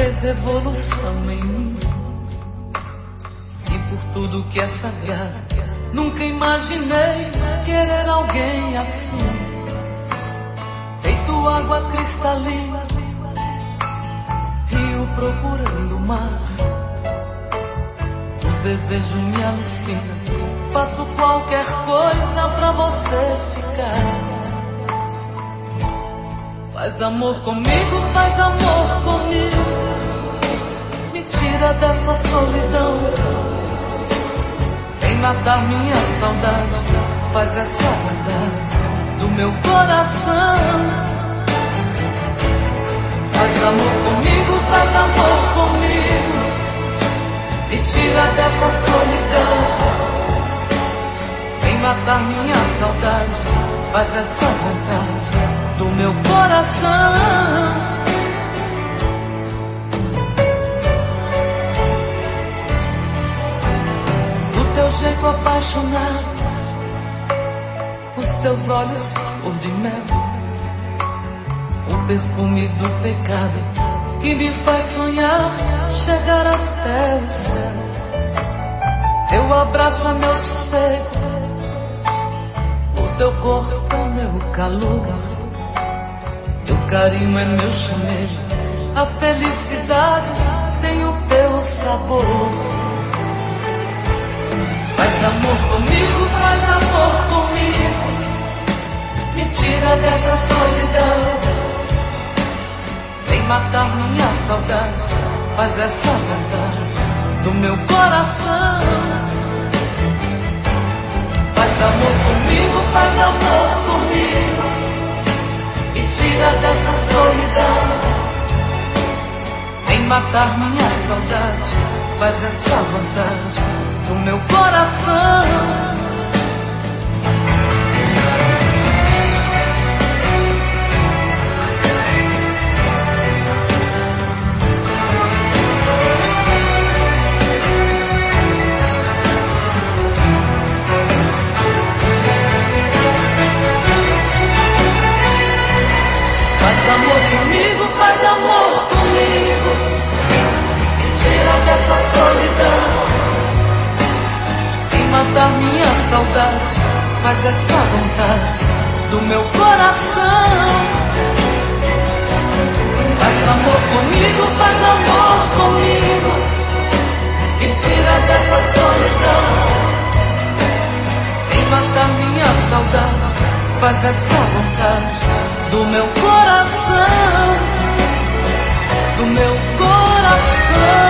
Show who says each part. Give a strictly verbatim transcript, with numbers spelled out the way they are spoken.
Speaker 1: fez revolução em mim. E por tudo que é sagrado, nunca imaginei querer alguém assim. Feito água cristalina, rio procurando o mar. O desejo me alucina, faço qualquer coisa pra você ficar. Faz amor comigo, faz amor comigo, me tira dessa solidão. Vem matar minha saudade, faz essa verdade do meu coração. Faz amor comigo, faz amor comigo, me tira dessa solidão. Vem matar minha saudade, faz essa vontade do meu coração. Do teu jeito apaixonado, os teus olhos cor de mel, o perfume do pecado que me faz sonhar chegar até o céu. Teu abraço é meu sossego, o teu corpo é meu calor, teu carinho é meu chamego, a felicidade tem o teu sabor. Faz amor comigo, faz amor comigo, me tira dessa solidão. Vem matar minha saudade, faz essa verdade do meu coração. Faz amor comigo, faz amor comigo, me tira dessa solidão. Vem matar minha saudade, faz essa vontade do meu coração. Faz amor comigo, faz amor comigo, me tira dessa solidão. Vem matar minha saudade, faz essa vontade do meu coração. Faz amor comigo, faz amor comigo, me tira dessa solidão. Vem matar minha saudade, faz essa vontade do meu coração, do meu coração.